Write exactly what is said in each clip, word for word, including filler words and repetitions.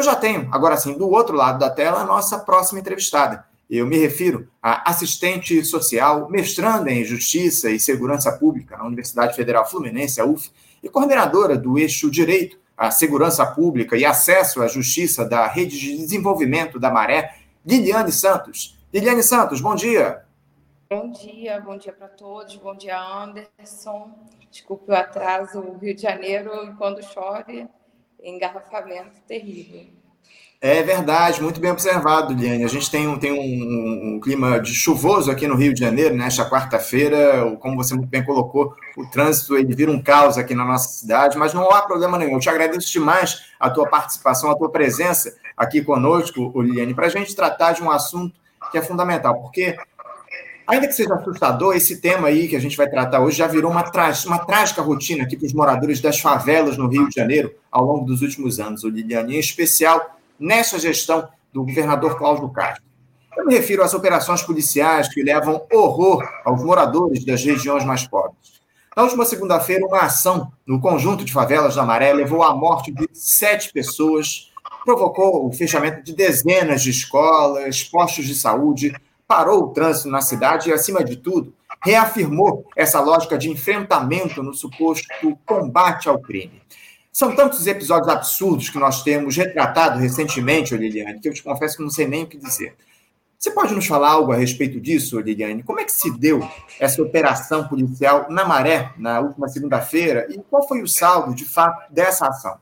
eu já tenho, agora sim, do outro lado da tela, a nossa próxima entrevistada. Eu me refiro à assistente social, mestranda em Justiça e Segurança Pública na Universidade Federal Fluminense, a U F, e coordenadora do eixo Direito à Segurança Pública e Acesso à Justiça da Rede de Desenvolvimento da Maré, Liliane Santos. Liliane Santos, bom dia. Bom dia, bom dia para todos, bom dia, Anderson. Desculpe o atraso, o Rio de Janeiro, quando chove, engarrafamento terrível. É verdade, muito bem observado, Liliane. A gente tem, um, tem um, um clima de chuvoso aqui no Rio de Janeiro, nesta quarta-feira, como você muito bem colocou, o trânsito ele vira um caos aqui na nossa cidade, mas não há problema nenhum. Eu te agradeço demais a tua participação, a tua presença aqui conosco, Liliane, para a gente tratar de um assunto que é fundamental, porque, ainda que seja assustador, esse tema aí que a gente vai tratar hoje já virou uma, tra- uma trágica rotina aqui para os moradores das favelas no Rio de Janeiro ao longo dos últimos anos, Liliane, em especial nessa gestão do governador Cláudio Castro. Eu me refiro às operações policiais que levam horror aos moradores das regiões mais pobres. Na última segunda-feira, uma ação no conjunto de favelas da Maré levou à morte de sete pessoas, provocou o fechamento de dezenas de escolas, postos de saúde, parou o trânsito na cidade e, acima de tudo, reafirmou essa lógica de enfrentamento no suposto combate ao crime. São tantos episódios absurdos que nós temos retratado recentemente, Liliane, que eu te confesso que não sei nem o que dizer. Você pode nos falar algo a respeito disso, Liliane? Como é que se deu essa operação policial na Maré, na última segunda-feira, e qual foi o saldo, de fato, dessa ação?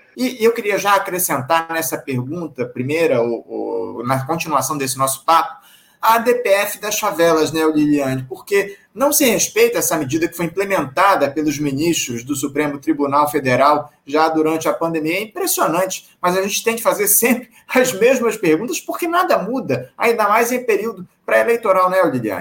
E eu queria já acrescentar nessa pergunta, primeira, ou, ou na continuação desse nosso papo, a D P F das favelas, né, Liliane? Porque não se respeita essa medida que foi implementada pelos ministros do Supremo Tribunal Federal já durante a pandemia. É impressionante, mas a gente tem que fazer sempre as mesmas perguntas porque nada muda, ainda mais em período pré-eleitoral, né, Liliane?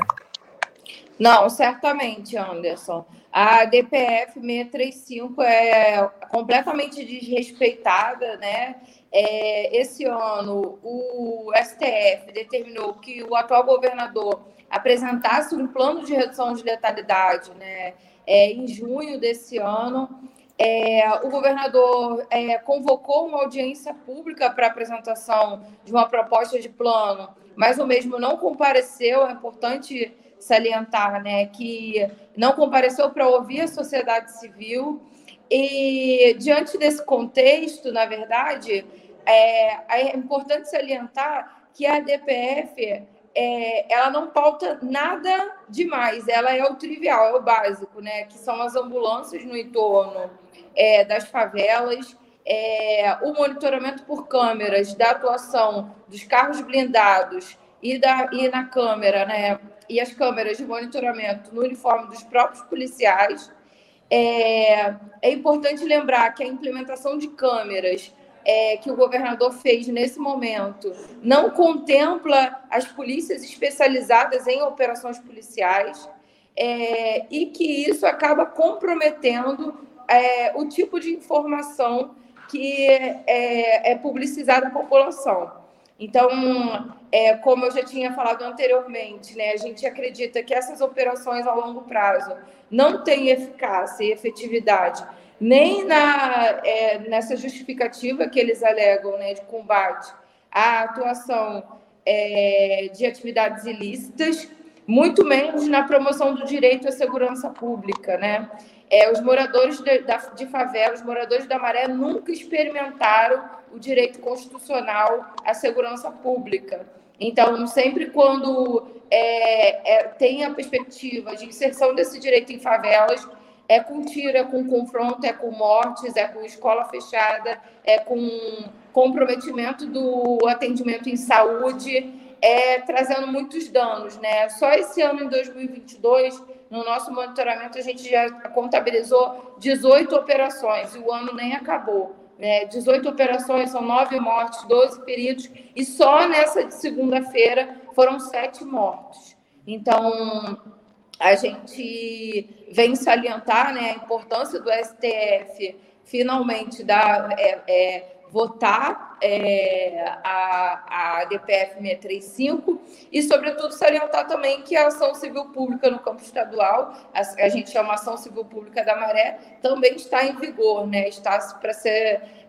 Não, certamente, Anderson. A D P F seiscentos e trinta e cinco é completamente desrespeitada, né? É, esse ano, o S T F determinou que o atual governador apresentasse um plano de redução de letalidade, né? É, em junho desse ano. É, o governador é, convocou uma audiência pública para apresentação de uma proposta de plano, mas o mesmo não compareceu. É importante salientar, né, que não compareceu para ouvir a sociedade civil. E, diante desse contexto, na verdade, é, é importante salientar que a D P F é, ela não pauta nada demais, ela é o trivial, é o básico, né, que são as ambulâncias no entorno é, das favelas, é, o monitoramento por câmeras da atuação dos carros blindados e, da, e na câmera, né, e as câmeras de monitoramento no uniforme dos próprios policiais. É, é importante lembrar que a implementação de câmeras é, que o governador fez nesse momento não contempla as polícias especializadas em operações policiais, é, e que isso acaba comprometendo é, o tipo de informação que é, é publicizada à população. Então, é, como eu já tinha falado anteriormente, né, a gente acredita que essas operações a longo prazo não têm eficácia e efetividade, nem na, é, nessa justificativa que eles alegam, né, de combate à atuação é, de atividades ilícitas, muito menos na promoção do direito à segurança pública, né? É, os moradores de, da, de favela, os moradores da Maré nunca experimentaram o direito constitucional à segurança pública. Então, sempre quando é, é, tem a perspectiva de inserção desse direito em favelas, é com tiro, é com confronto, é com mortes, é com escola fechada, é com comprometimento do atendimento em saúde, é, trazendo muitos danos, né? Só esse ano, em dois mil e vinte e dois, no nosso monitoramento, a gente já contabilizou dezoito operações, e o ano nem acabou. Né? dezoito operações, são nove mortes, doze feridos, e só nessa segunda-feira foram sete mortos. Então, a gente vem salientar, né, a importância do S T F finalmente dar, é, é, votar é, a, a D P F seiscentos e trinta e cinco e, sobretudo, salientar também que a ação civil pública no campo estadual, a, a gente chama ação civil pública da Maré, também está em vigor, né? Está para ser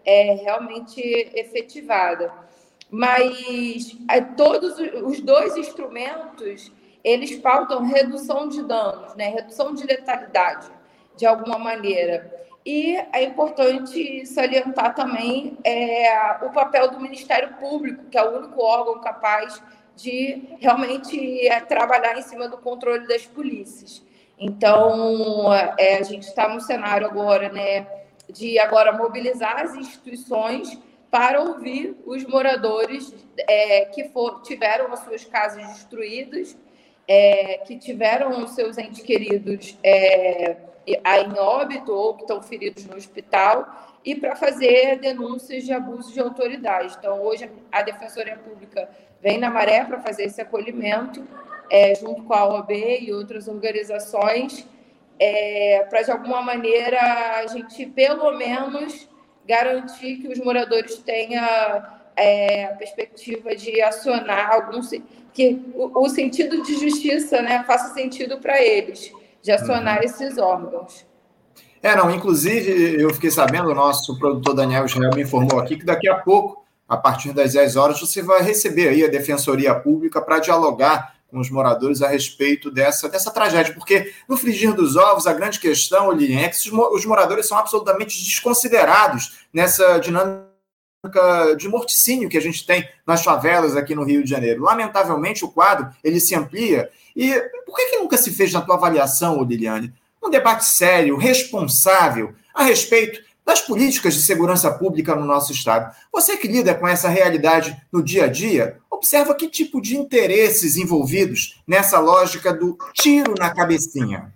é, realmente efetivada. Mas é, todos os dois instrumentos, eles pautam redução de danos, né? Redução de letalidade, de alguma maneira. E é importante salientar também é, o papel do Ministério Público, que é o único órgão capaz de realmente é, trabalhar em cima do controle das polícias. Então, é, a gente está no cenário agora, né, de agora mobilizar as instituições para ouvir os moradores é, que for, tiveram as suas casas destruídas, é, que tiveram os seus entes queridos é, em óbito ou que estão feridos no hospital, e para fazer denúncias de abuso de autoridade. Então, hoje, a Defensoria Pública vem na Maré para fazer esse acolhimento, é, junto com a O A B e outras organizações, é, para, de alguma maneira, a gente, pelo menos, garantir que os moradores tenham é, a perspectiva de acionar algum... que o, o sentido de justiça, né, faça sentido para eles, de acionar uhum. esses órgãos. É, não, inclusive, eu fiquei sabendo, o nosso produtor Daniel Israel me informou aqui que daqui a pouco, a partir das dez horas, você vai receber aí a Defensoria Pública para dialogar com os moradores a respeito dessa, dessa tragédia, porque no frigir dos ovos, a grande questão, Lilian, é que os moradores são absolutamente desconsiderados nessa dinâmica de morticínio que a gente tem nas favelas aqui no Rio de Janeiro. Lamentavelmente, o quadro ele se amplia. E por que, que nunca se fez, na tua avaliação, Liliane, um debate sério, responsável, a respeito das políticas de segurança pública no nosso Estado? Você que lida com essa realidade no dia a dia, observa que tipo de interesses envolvidos nessa lógica do tiro na cabecinha.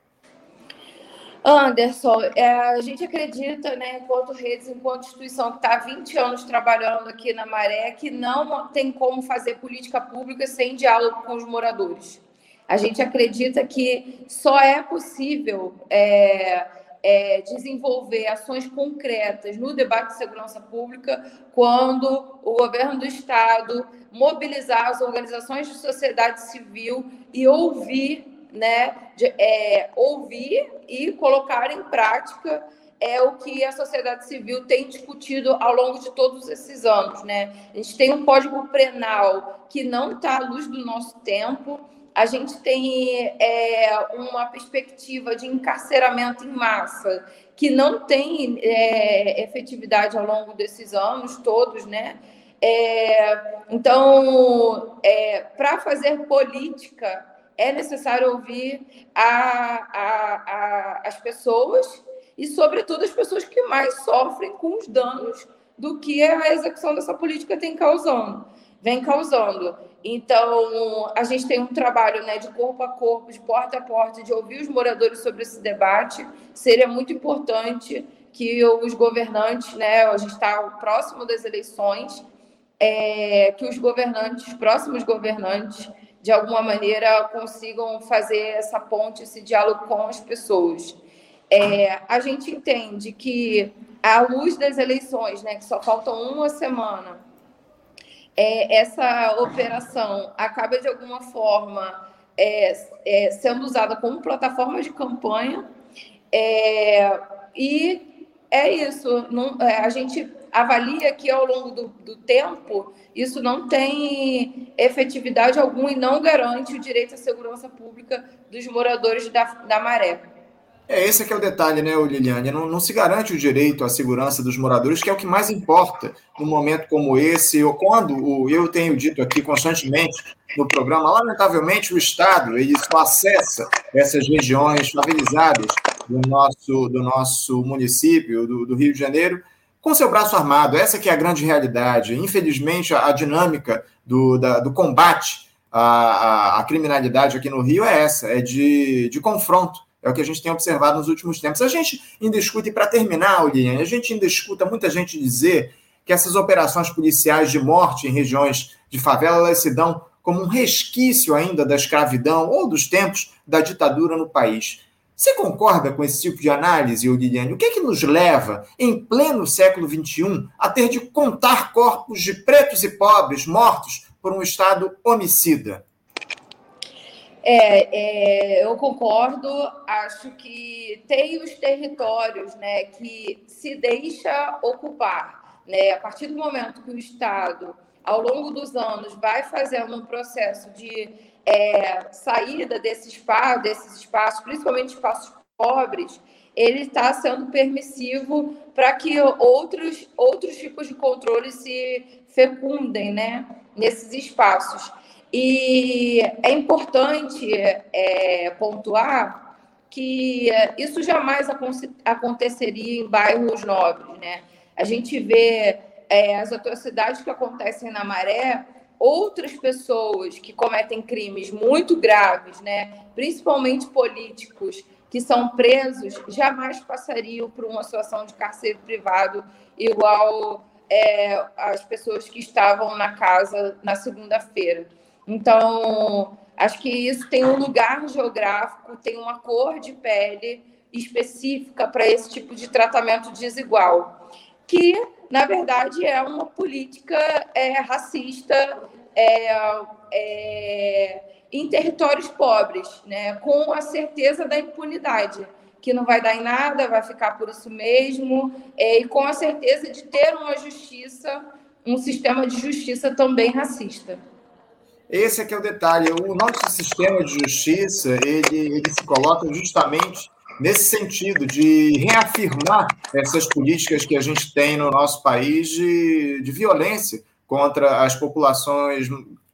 Anderson, é, a gente acredita, né, enquanto redes, enquanto instituição que está há vinte anos trabalhando aqui na Maré, que não tem como fazer política pública sem diálogo com os moradores. A gente acredita que só é possível é, é, desenvolver ações concretas no debate de segurança pública quando o governo do Estado mobilizar as organizações de sociedade civil e ouvir, né, de, é, ouvir e colocar em prática é o que a sociedade civil tem discutido ao longo de todos esses anos, né? A gente tem um Código Penal que não está à luz do nosso tempo. A gente tem é, uma perspectiva de encarceramento em massa que não tem é, efetividade ao longo desses anos todos, né? É, então, é, para fazer política, é necessário ouvir a, a, a, as pessoas e, sobretudo, as pessoas que mais sofrem com os danos do que a execução dessa política tem causando, vem causando. Então, a gente tem um trabalho, né, de corpo a corpo, de porta a porta, de ouvir os moradores sobre esse debate. Seria muito importante que os governantes, né, a gente está próximo das eleições, é, que os governantes, próximos governantes, de alguma maneira, consigam fazer essa ponte, esse diálogo com as pessoas. É, a gente entende que, à luz das eleições, né, que só faltam uma semana, é, essa operação acaba, de alguma forma, é, é, sendo usada como plataforma de campanha, é, e é isso. Não, é, a gente avalia que, ao longo do, do tempo, isso não tem efetividade alguma e não garante o direito à segurança pública dos moradores da, da Maré. É, esse é que é o detalhe, né, Liliane? Não, não se garante o direito à segurança dos moradores, que é o que mais importa num momento como esse, ou quando, o, eu tenho dito aqui constantemente no programa, lamentavelmente o Estado ele só acessa essas regiões favelizadas do nosso, do nosso município, do, do Rio de Janeiro, com seu braço armado. Essa que é a grande realidade. Infelizmente, a, a dinâmica do, da, do combate à, à, à criminalidade aqui no Rio é essa, é de, de confronto. É o que a gente tem observado nos últimos tempos. A gente ainda escuta, e para terminar, Liliane, a gente ainda escuta muita gente dizer que essas operações policiais de morte em regiões de favela, elas se dão como um resquício ainda da escravidão ou dos tempos da ditadura no país. Você concorda com esse tipo de análise, Liliane? O que é que nos leva, em pleno século vinte e um, a ter de contar corpos de pretos e pobres mortos por um Estado homicida? É, é, eu concordo, acho que tem os territórios, né, que se deixa ocupar, né, a partir do momento que o Estado, ao longo dos anos, vai fazendo um processo de é, saída desse espaço, desses espaços, principalmente espaços pobres, ele está sendo permissivo para que outros, outros tipos de controle se fecundem, né, nesses espaços. E é importante é, pontuar que isso jamais aconteceria em bairros nobres, né? A gente vê é, as atrocidades que acontecem na Maré, outras pessoas que cometem crimes muito graves, né? Principalmente políticos que são presos, jamais passariam por uma situação de cárcere privado igual é, as pessoas que estavam na casa na segunda-feira. Então, acho que isso tem um lugar geográfico, tem uma cor de pele específica para esse tipo de tratamento desigual, que, na verdade, é uma política é, racista é, é, em territórios pobres, né, com a certeza da impunidade, que não vai dar em nada, vai ficar por isso mesmo, é, e com a certeza de ter uma justiça, um sistema de justiça também racista. Esse é que é o detalhe. O nosso sistema de justiça, ele, ele se coloca justamente nesse sentido de reafirmar essas políticas que a gente tem no nosso país de, de violência contra as populações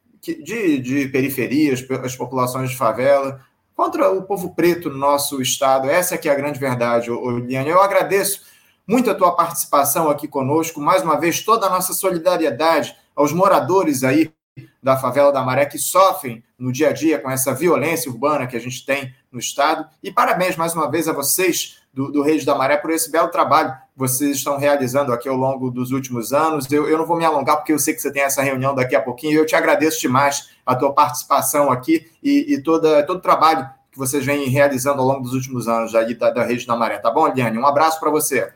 de, de periferias, as populações de favela, contra o povo preto no nosso estado. Essa é que é a grande verdade, Liane. Eu agradeço muito a tua participação aqui conosco. Mais uma vez, toda a nossa solidariedade aos moradores aí da favela da Maré, que sofrem no dia a dia com essa violência urbana que a gente tem no estado. E parabéns mais uma vez a vocês do, do Redes da Maré por esse belo trabalho que vocês estão realizando aqui ao longo dos últimos anos. Eu, eu não vou me alongar, porque eu sei que você tem essa reunião daqui a pouquinho, e eu te agradeço demais a tua participação aqui e, e toda, todo o trabalho que vocês vêm realizando ao longo dos últimos anos aí da, da Rede da Maré. Tá bom, Liane? Um abraço para você.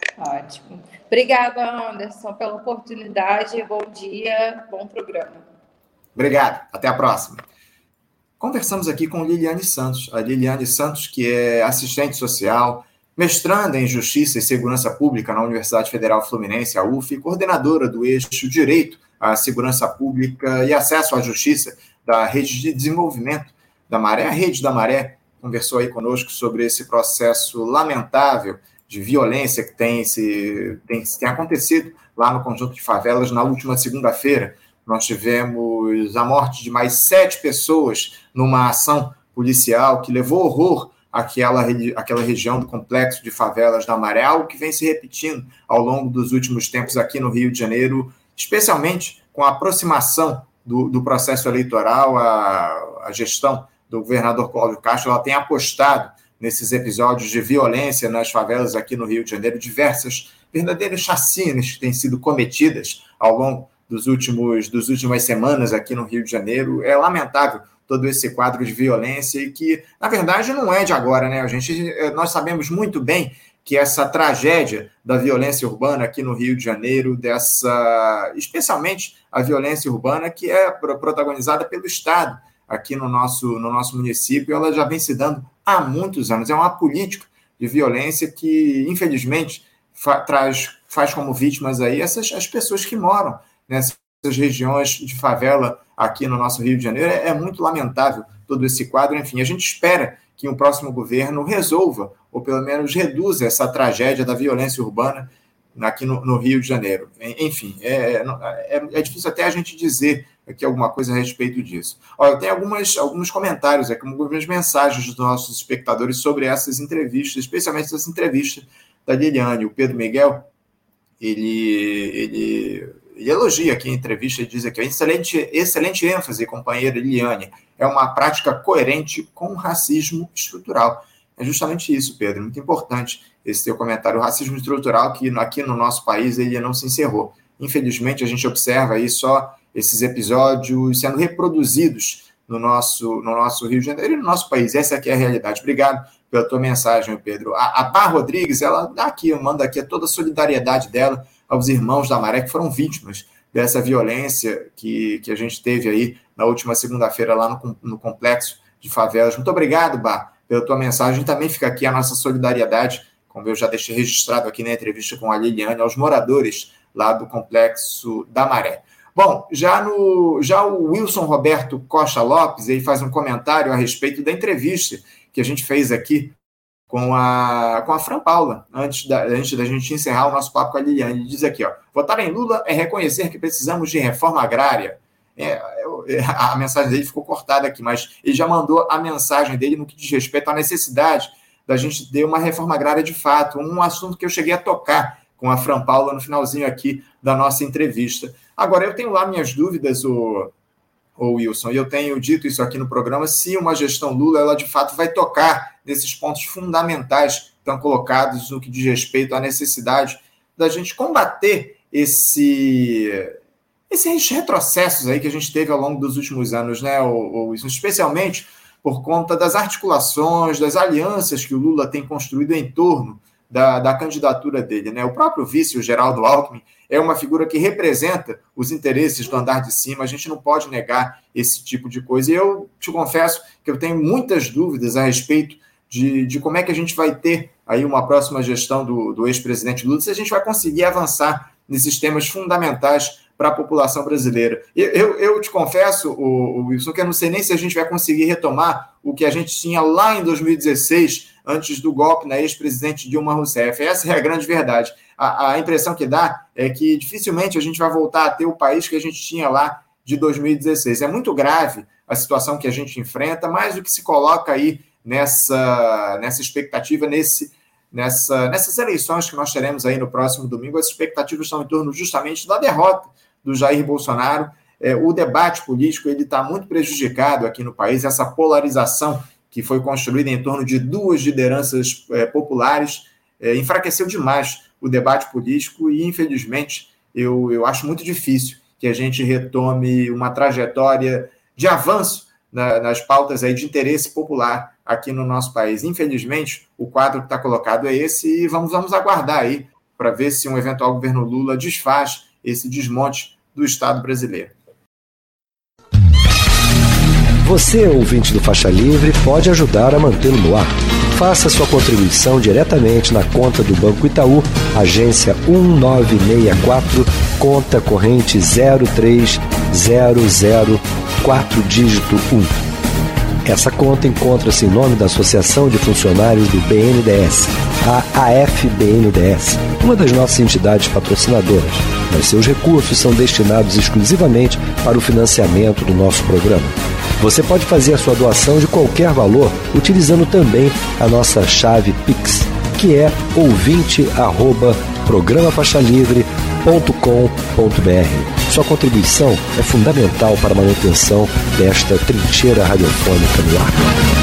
Ótimo. Obrigada, Anderson, pela oportunidade. Bom dia, bom programa. Obrigado. Até a próxima. Conversamos aqui com Liliane Santos. A Liliane Santos, que é assistente social, mestranda em Justiça e Segurança Pública na Universidade Federal Fluminense, a U F, e coordenadora do eixo Direito à Segurança Pública e Acesso à Justiça da Rede de Desenvolvimento da Maré. A Rede da Maré conversou aí conosco sobre esse processo lamentável de violência que tem, se, tem, tem acontecido lá no conjunto de favelas. Na última segunda-feira, nós tivemos a morte de mais sete pessoas numa ação policial que levou horror àquela, àquela região do complexo de favelas da Maré, algo que vem se repetindo ao longo dos últimos tempos aqui no Rio de Janeiro, especialmente com a aproximação do, do processo eleitoral. A, a gestão do governador Cláudio Castro ela tem apostado nesses episódios de violência nas favelas aqui no Rio de Janeiro, diversas verdadeiras chacinas que têm sido cometidas ao longo dos últimos, das últimas semanas aqui no Rio de Janeiro. É lamentável todo esse quadro de violência e que, na verdade, não é de agora, né? A gente, nós sabemos muito bem que essa tragédia da violência urbana aqui no Rio de Janeiro, dessa, especialmente a violência urbana que é protagonizada pelo Estado aqui no nosso, no nosso município, ela já vem se dando há muitos anos. É uma política de violência que, infelizmente, fa- traz, faz como vítimas aí essas, as pessoas que moram nessas regiões de favela aqui no nosso Rio de Janeiro. É, é muito lamentável todo esse quadro. Enfim, a gente espera que o próximo governo resolva, ou pelo menos reduza essa tragédia da violência urbana aqui no, no Rio de Janeiro. Enfim, é, é, é difícil até a gente dizer aqui alguma coisa a respeito disso. Olha, eu tenho algumas, alguns comentários aqui, algumas mensagens dos nossos espectadores sobre essas entrevistas, especialmente essa entrevista da Liliane. O Pedro Miguel, ele, ele, ele elogia aqui a entrevista e diz aqui: excelente, excelente ênfase, companheira Liliane, é uma prática coerente com o racismo estrutural. É justamente isso, Pedro, muito importante esse teu comentário. O racismo estrutural que aqui no nosso país ele não se encerrou. Infelizmente, a gente observa aí só esses episódios sendo reproduzidos no nosso, no nosso Rio de Janeiro e no nosso país. Essa aqui é a realidade. Obrigado pela tua mensagem, Pedro. A, a Bar Rodrigues, ela dá aqui, manda aqui toda a solidariedade dela aos irmãos da Maré que foram vítimas dessa violência que, que a gente teve aí na última segunda-feira lá no, no complexo de favelas. Muito obrigado, Bá, pela tua mensagem. Também fica aqui a nossa solidariedade, como eu já deixei registrado aqui na entrevista com a Liliane, aos moradores lá do Complexo da Maré. Bom, já, no, já o Wilson Roberto Costa Lopes, ele faz um comentário a respeito da entrevista que a gente fez aqui com a, com a Fran Paula, antes da, antes da gente encerrar o nosso papo com a Liliane. Ele diz aqui, ó, votar em Lula é reconhecer que precisamos de reforma agrária. É, eu, a mensagem dele ficou cortada aqui, mas ele já mandou a mensagem dele no que diz respeito à necessidade da gente ter uma reforma agrária de fato, um assunto que eu cheguei a tocar com a Fran Paula no finalzinho aqui da nossa entrevista. Agora, eu tenho lá minhas dúvidas, o, o Wilson, e eu tenho dito isso aqui no programa, se uma gestão Lula, ela de fato vai tocar nesses pontos fundamentais que estão colocados no que diz respeito à necessidade da gente combater esse, esses retrocessos aí que a gente teve ao longo dos últimos anos, né, o, o Wilson, especialmente por conta das articulações, das alianças que o Lula tem construído em torno Da, da candidatura dele, né? O próprio vice, o Geraldo Alckmin, é uma figura que representa os interesses do andar de cima, a gente não pode negar esse tipo de coisa. E eu te confesso que eu tenho muitas dúvidas a respeito de, de como é que a gente vai ter aí uma próxima gestão do, do ex-presidente Lula, se a gente vai conseguir avançar nesses temas fundamentais para a população brasileira. Eu, eu, eu te confesso, o, o Wilson, que eu não sei nem se a gente vai conseguir retomar o que a gente tinha lá em dois mil e dezesseis, antes do golpe na ex-presidente Dilma Rousseff. Essa é a grande verdade. A, a impressão que dá é que dificilmente a gente vai voltar a ter o país que a gente tinha lá de dois mil e dezesseis. É muito grave a situação que a gente enfrenta, mas o que se coloca aí nessa, nessa expectativa, nesse, nessa, nessas eleições que nós teremos aí no próximo domingo, as expectativas estão em torno justamente da derrota do Jair Bolsonaro. É, o debate político ele está muito prejudicado aqui no país, essa polarização que foi construída em torno de duas lideranças é, populares, é, enfraqueceu demais o debate político e, infelizmente, eu, eu acho muito difícil que a gente retome uma trajetória de avanço na, nas pautas aí de interesse popular aqui no nosso país. Infelizmente, o quadro que está colocado é esse e vamos, vamos aguardar aí para ver se um eventual governo Lula desfaz esse desmonte do Estado brasileiro. Você, ouvinte do Faixa Livre, pode ajudar a mantê-lo no ar. Faça sua contribuição diretamente na conta do Banco Itaú, agência um nove seis quatro, conta corrente zero três zero zero quatro, dígito um. Essa conta encontra-se em nome da Associação de Funcionários do B N D E S, a A F B N D E S, uma das nossas entidades patrocinadoras, mas seus recursos são destinados exclusivamente para o financiamento do nosso programa. Você pode fazer a sua doação de qualquer valor utilizando também a nossa chave Pix, que é ouvinte arroba programa faixa livre ponto com ponto b r. Sua contribuição é fundamental para a manutenção desta trincheira radiofônica no ar.